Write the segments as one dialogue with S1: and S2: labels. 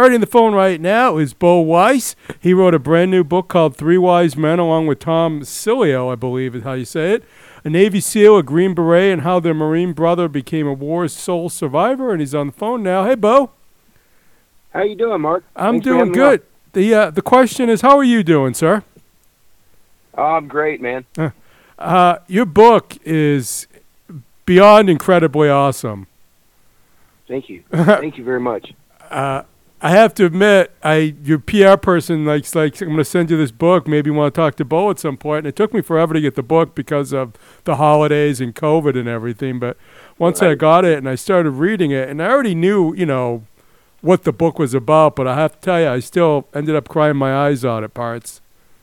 S1: already on the phone right now is Bo Weiss. He wrote a brand new book called Three Wise Men, along with Tom Cilio, I believe is how you say it. A Navy SEAL, a Green Beret, and how their Marine brother became a war sole survivor. And he's on the phone now. Hey, Bo.
S2: How you doing, Mark?
S1: I'm doing good. The question is, how are you doing, sir?
S2: Oh, I'm great, man.
S1: Your book is beyond incredibly awesome.
S2: Thank you. Thank you very much.
S1: I have to admit, your PR person like I'm going to send you this book. Maybe you want to talk to Bo at some point. And it took me forever to get the book because of the holidays and COVID and everything. But once I got it and I started reading it, and I already knew, what the book was about. But I have to tell you, I still ended up crying my eyes out at parts.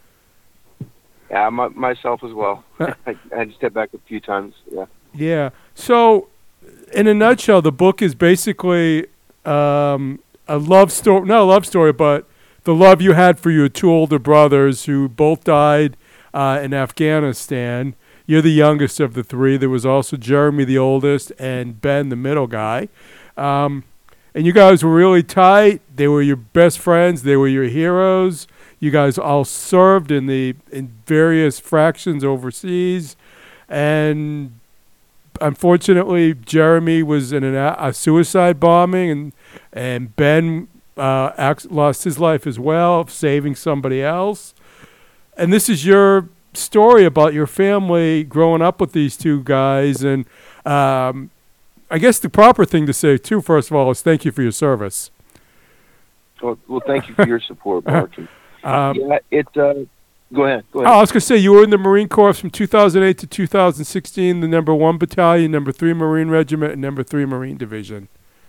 S2: Yeah, myself as well. I had to step back a few times. Yeah.
S1: Yeah. So, in a nutshell, the book is basically a love story, not a love story, but the love you had for your two older brothers who both died in Afghanistan. You're the youngest of the three. There was also Jeremy, the oldest, and Ben, the middle guy. And you guys were really tight. They were your best friends. They were your heroes. You guys all served in various fractions overseas. And unfortunately, Jeremy was in a suicide bombing, and Ben lost his life as well, saving somebody else. And this is your story about your family growing up with these two guys. And I guess the proper thing to say, too, first of all, is thank you for your service.
S2: Well, thank you for your support, Mark. Go ahead.
S1: I was going to say, you were in the Marine Corps from 2008 to 2016, the number 1 Battalion, number 3 Marine Regiment, and number 3 Marine Division.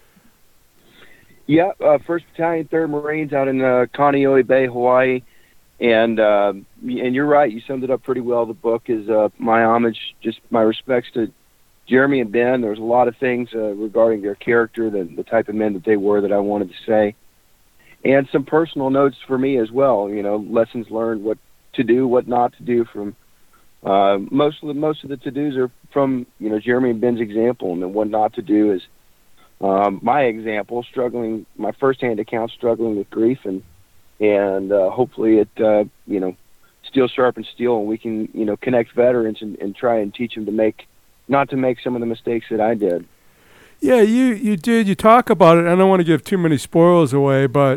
S2: Yeah, 1st Battalion, 3rd Marines out in Kaneohe Bay, Hawaii. And you're right, you summed it up pretty well. The book is my homage, just my respects to Jeremy and Ben. There's a lot of things regarding their character, the type of men that they were that I wanted to say. And some personal notes for me as well, lessons learned, what to do, what not to do from most of the to-dos are from, Jeremy and Ben's example, and then what not to do is my example, my firsthand account, struggling with grief, and hopefully it, steel sharpens steel, and we can, connect veterans and try and teach them not to make some of the mistakes that I did.
S1: Yeah, you did. You talk about it. I don't want to give too many spoilers away, but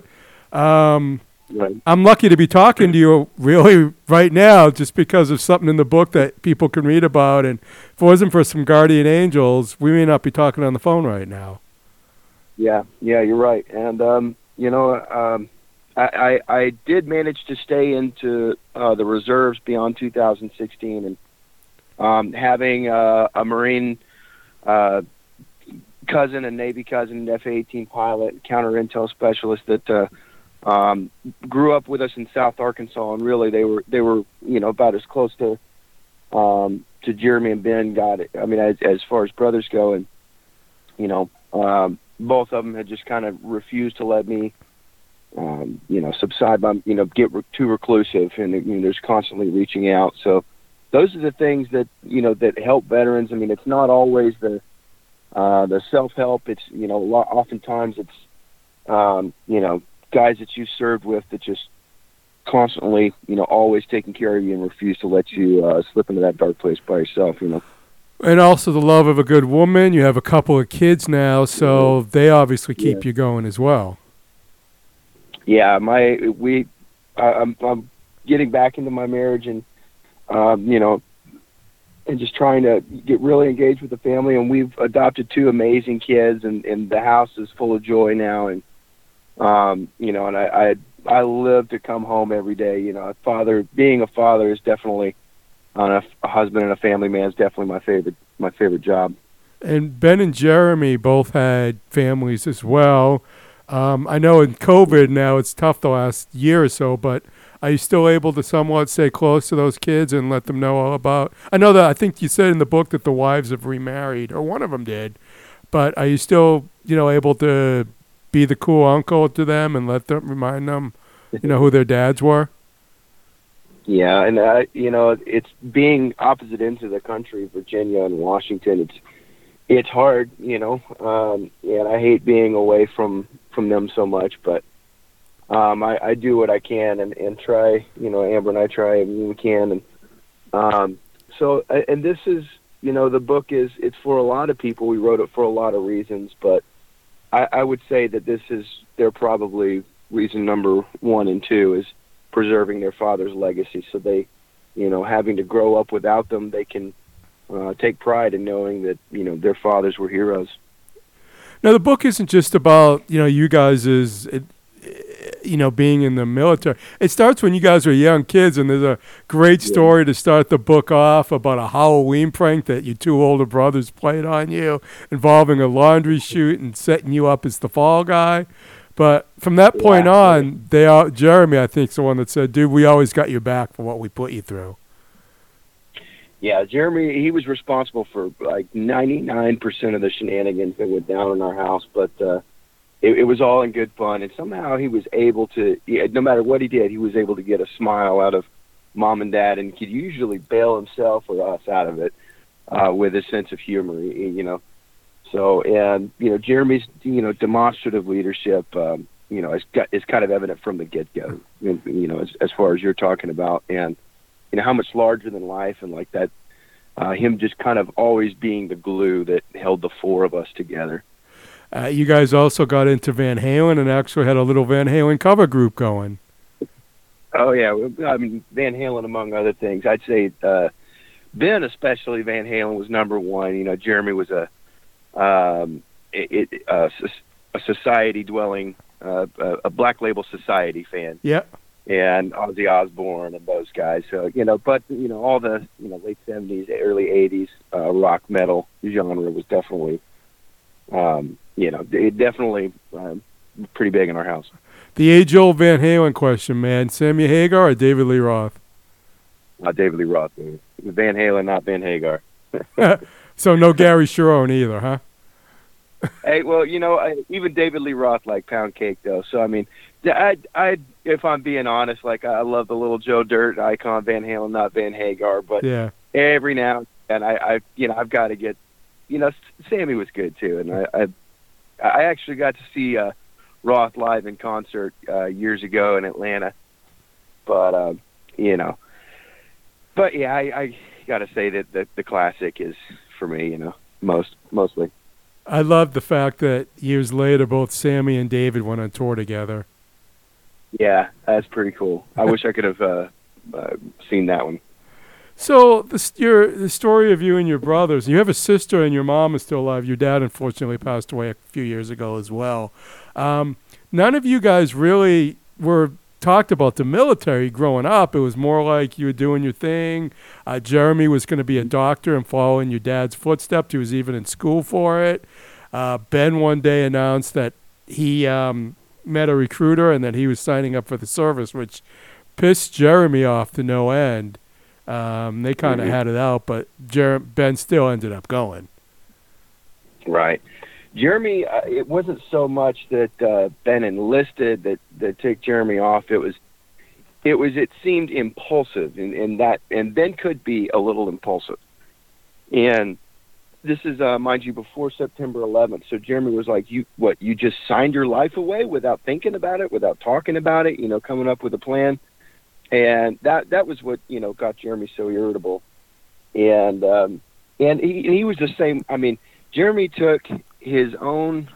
S2: right.
S1: I'm lucky to be talking to you really right now just because of something in the book that people can read about. And if it wasn't for some guardian angels, we may not be talking on the phone right now.
S2: Yeah, you're right. And, I did manage to stay into the reserves beyond 2016, and having a Marine cousin, a Navy cousin, F-18 pilot, counter intel specialist that grew up with us in South Arkansas, and really they were about as close to Jeremy and Ben got it. I mean, as far as brothers go, and both of them had just kind of refused to let me subside by get too reclusive, and there's constantly reaching out. So those are the things that that help veterans. I mean, it's not always the self-help. It's oftentimes it's guys that you served with that just constantly always taking care of you and refuse to let you slip into that dark place by yourself.
S1: And also the love of a good woman. You have a couple of kids now, so they obviously keep you going as well. Yeah,
S2: I'm getting back into my marriage, and and just trying to get really engaged with the family. And we've adopted 2 amazing kids, and the house is full of joy now. And and I live to come home every day. Being a father is definitely, a husband and a family man is definitely my favorite job.
S1: And Ben and Jeremy both had families as well. I know in COVID now it's tough the last year or so, but are you still able to somewhat stay close to those kids and let them know all about? I know that I think you said in the book that the wives have remarried, or one of them did, but are you still able to be the cool uncle to them and remind them who their dads were?
S2: Yeah, and it's being opposite ends of the country, Virginia and Washington. It's hard, and I hate being away from them so much. But I do what I can and try, Amber and I try everything we can. And this is, the book it's for a lot of people. We wrote it for a lot of reasons, but I would say that they're probably reason number 1 and 2 is preserving their father's legacy. So they, having to grow up without them, they can take pride in knowing that, their fathers were heroes.
S1: Now, the book isn't just about, you guys being in the military. It starts when you guys were young kids, and there's a great story to start the book off about a Halloween prank that your 2 older brothers played on you, involving a laundry chute and setting you up as the fall guy. But from that point on, Jeremy, I think, is the one that said, dude, we always got your back for what we put you through.
S2: Yeah, Jeremy, he was responsible for like 99% of the shenanigans that went down in our house, but it was all in good fun. And somehow he was able to, no matter what he did, he was able to get a smile out of Mom and Dad, and could usually bail himself or us out of it with his sense of humor, So, and, Jeremy's, demonstrative leadership, is kind of evident from the get-go, as far as you're talking about. And, how much larger than life, and like that, him just kind of always being the glue that held the 4 of us together.
S1: You guys also got into Van Halen and actually had a little Van Halen cover group going.
S2: Oh, yeah. I mean, Van Halen, among other things. I'd say Ben, especially Van Halen, was number 1. Jeremy was a society-dwelling, a Black Label Society fan.
S1: Yeah.
S2: And Ozzy Osbourne and those guys. So, but, all the, late 70s, early 80s rock metal genre was definitely, definitely pretty big in our house.
S1: The age-old Van Halen question, man. Sammy Hagar or David Lee Roth?
S2: David Lee Roth, dude. Van Halen, not Van Hagar.
S1: So no Gary Sharon either, huh?
S2: Hey, well, even David Lee Roth like pound cake, though. So, I mean, I if I'm being honest, like, I love the little Joe Dirt icon, Van Halen, not Van Hagar. But every now and then I've got to get, Sammy was good, too. And I actually got to see Roth live in concert years ago in Atlanta. But, But, yeah, I got to say that the classic is, for me, mostly.
S1: I love the fact that years later, both Sammy and David went on tour together.
S2: Yeah, that's pretty cool. I wish I could have seen that one.
S1: So the story of you and your brothers, you have a sister and your mom is still alive. Your dad, unfortunately, passed away a few years ago as well. None of you guys really were talked about the military growing up. It was more like you were doing your thing. Jeremy was going to be a doctor and follow in your dad's footsteps. He was even in school for it. Ben one day announced that he met a recruiter and that he was signing up for the service, which pissed Jeremy off to no end. They kind of had it out, but Ben still ended up going.
S2: Right. Jeremy, it wasn't so much that Ben enlisted that took Jeremy off. It seemed impulsive, and Ben could be a little impulsive. And this is, mind you, before September 11th. So Jeremy was like, you just signed your life away without thinking about it, without talking about it, coming up with a plan. And that was what, got Jeremy so irritable. And he was the same. I mean, Jeremy took his own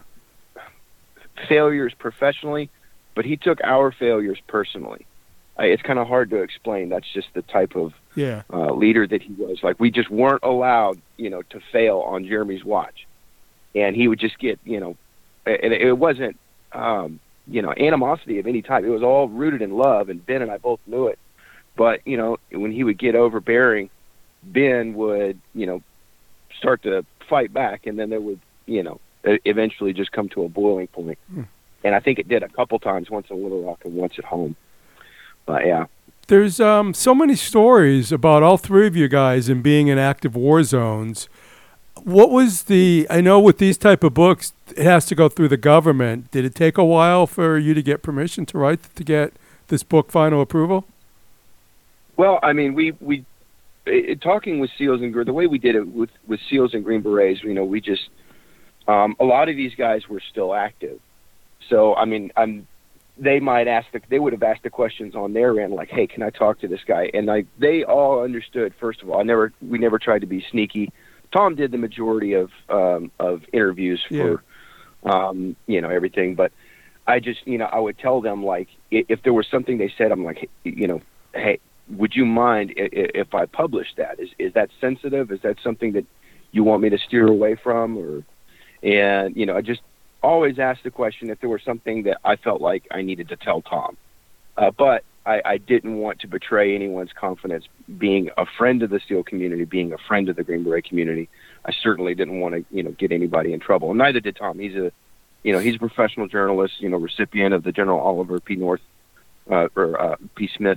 S2: failures professionally, but he took our failures personally. It's kind of hard to explain. That's just the type of leader that he was. Like, we just weren't allowed, to fail on Jeremy's watch. And he would just get, and it wasn't, animosity of any type. It was all rooted in love, and Ben and I both knew it. But, when he would get overbearing, Ben would, start to fight back, and then there would, eventually just come to a boiling point. And I think it did a couple times, once in Little Rock and once at home. But, yeah.
S1: There's so many stories about all 3 of you guys and being in active war zones. What was I know with these type of books, it has to go through the government. Did it take a while for you to get permission to write, to get this book final approval?
S2: Well, I mean, we talking with SEALs and the way we did it with SEALs and Green Berets, we just, a lot of these guys were still active. So, I mean, they would have asked the questions on their end, like, "Hey, can I talk to this guy?" And they all understood. First of all, we never tried to be sneaky. Tom did the majority of interviews for, everything. But I just, I would tell them, like, if there was something they said, I'm like, hey, would you mind if I publish that? Is that sensitive? Is that something that you want me to steer away from? I just always asked the question if there was something that I felt like I needed to tell Tom. But I didn't want to betray anyone's confidence. Being a friend of the SEAL community, being a friend of the Green Beret community, I certainly didn't want to, get anybody in trouble. And neither did Tom. He's a professional journalist, recipient of the General Oliver P. Smith,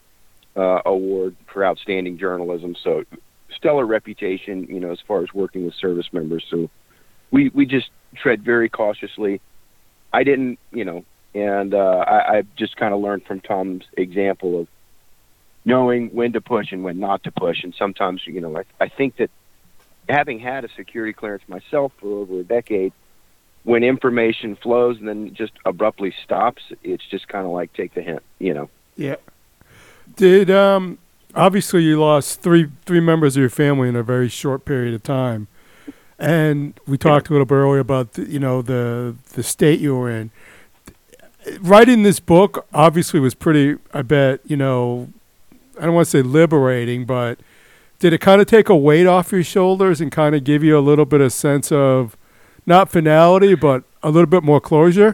S2: award for outstanding journalism. So stellar reputation, as far as working with service members. So we just tread very cautiously. I didn't, and I just kind of learned from Tom's example of knowing when to push and when not to push. And sometimes, I think that having had a security clearance myself for over a decade, when information flows and then just abruptly stops, it's just kind of like take the hint,
S1: Yeah. Did obviously you lost three members of your family in a very short period of time, and we talked a little bit earlier about the state you were in. Writing this book obviously was pretty, I bet, I don't want to say liberating, but did it kind of take a weight off your shoulders and kind of give you a little bit of sense of not finality, but a little bit more closure?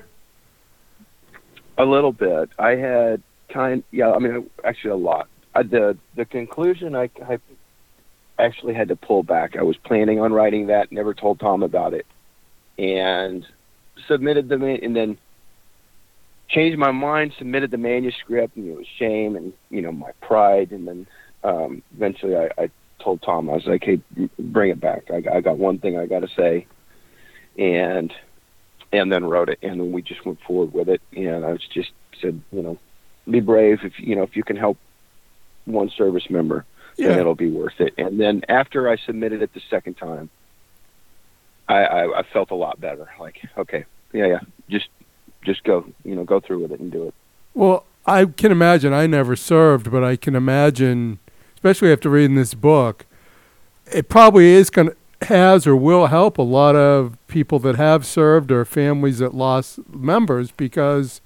S2: A little bit. I had actually a lot. The conclusion, I actually had to pull back. I was planning on writing that, never told Tom about it, and submitted them, and then changed my mind, submitted the manuscript, and it was shame and, my pride. And then eventually I told Tom, I was like, hey, bring it back. I got one thing I got to say. And then wrote it, and then we just went forward with it. And I just said, be brave. If you can help one service member, then it'll be worth it. And then after I submitted it the second time, I felt a lot better. Like, okay, just go, go through with it and do it.
S1: Well, I can imagine. I never served, but I can imagine, especially after reading this book, it probably has or will help a lot of people that have served or families that lost members, because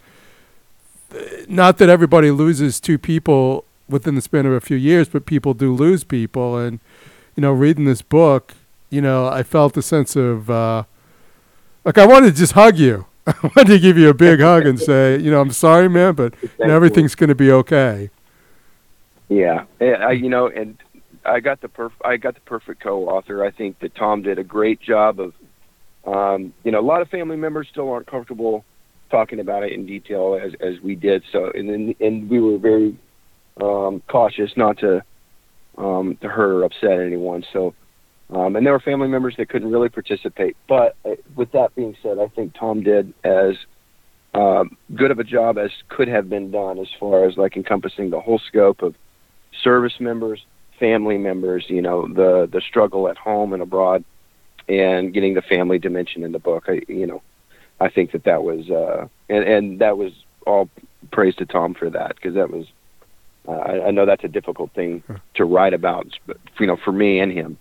S1: not that everybody loses two people within the span of a few years, but people do lose people. And, reading this book, I felt a sense of, I wanted to just hug you. I wanted to give you a big hug and say, I'm sorry, man, but everything's going to be okay.
S2: Yeah. And I got the perfect co-author. I think that Tom did a great job of, a lot of family members still aren't comfortable talking about it in detail as we did. So, and we were very cautious not to hurt or upset anyone. So, and there were family members that couldn't really participate. But with that being said, I think Tom did as good of a job as could have been done as far as like encompassing the whole scope of service members, family members, the struggle at home and abroad, and getting the family dimension in the book. I think that was, and that was all praise to Tom for that, because that was, I know that's a difficult thing to write about, but for me and him.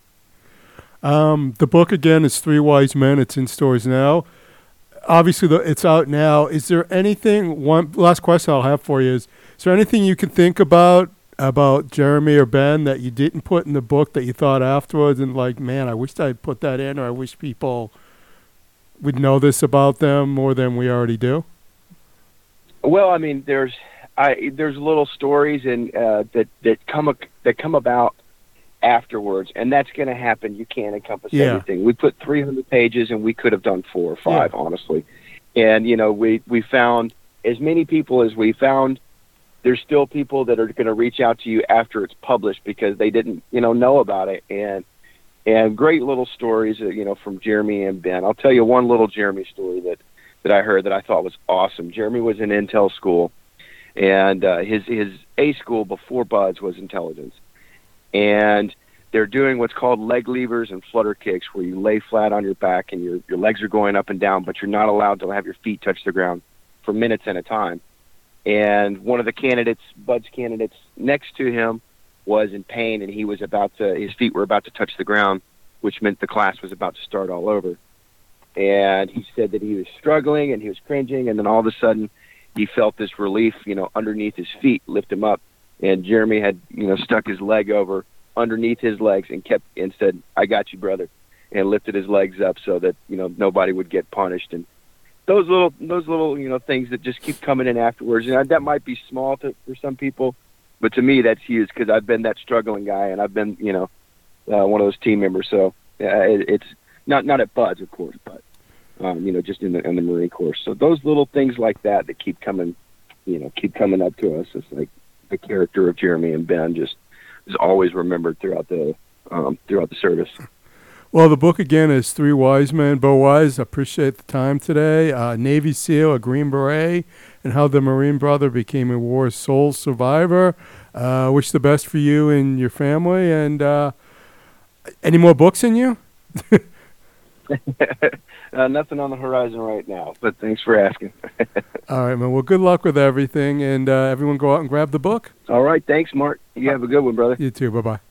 S1: The book again is Three Wise Men. It's in stores now. Obviously, it's out now. Is there anything? One last question I'll have for you is there anything you can think about Jeremy or Ben that you didn't put in the book that you thought afterwards and like, man, I wish I'd put that in, or I wish people would know this about them more than we already do?
S2: Well, I mean, there's little stories and that come about afterwards, and that's going to happen. You can't encompass everything. We put 300 pages, and we could have done 4 or 5, honestly. And we found as many people as we found. There's still people that are going to reach out to you after it's published because they didn't, know about it. And great little stories, from Jeremy and Ben. I'll tell you one little Jeremy story that I heard that I thought was awesome. Jeremy was in Intel school, and his A school before BUD/S was intelligence. And they're doing what's called leg levers and flutter kicks, where you lay flat on your back and your legs are going up and down, but you're not allowed to have your feet touch the ground for minutes at a time. And one of the candidates, Bud's candidates next to him, was in pain, and his feet were about to touch the ground, which meant the class was about to start all over. And he said that he was struggling and he was cringing, and then all of a sudden he felt this relief, underneath his feet, lift him up. And Jeremy had, stuck his leg over underneath his legs and said, "I got you, brother," and lifted his legs up so that, nobody would get punished. And those little, things that just keep coming in afterwards. That might be small for some people, but to me that's huge because I've been that struggling guy, and I've been, one of those team members. So it's not at Bud's, of course, but just in the Marine Corps. So those little things like that keep coming up to us. It's like the character of Jeremy and Ben just is always remembered throughout the service.
S1: Well, the book again is Three Wise Men. Bo Wise, I appreciate the time today. Navy SEAL, a Green Beret, and how the Marine brother became a war sole survivor. Wish the best for you and your family. And any more books in you?
S2: Nothing on the horizon right now, but thanks for asking.
S1: All right, man. Well, good luck with everything, and everyone go out and grab the book.
S2: All right, thanks, Mark. You have a good one, brother.
S1: You too. Bye-bye.